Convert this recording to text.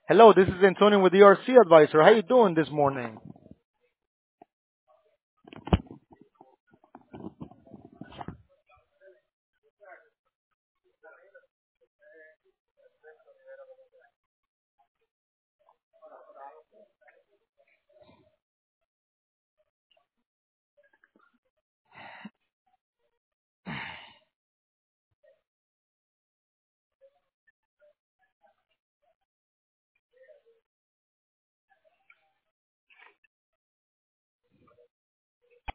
Hello, this is Antonio with ERC Advisor. How you doing this morning?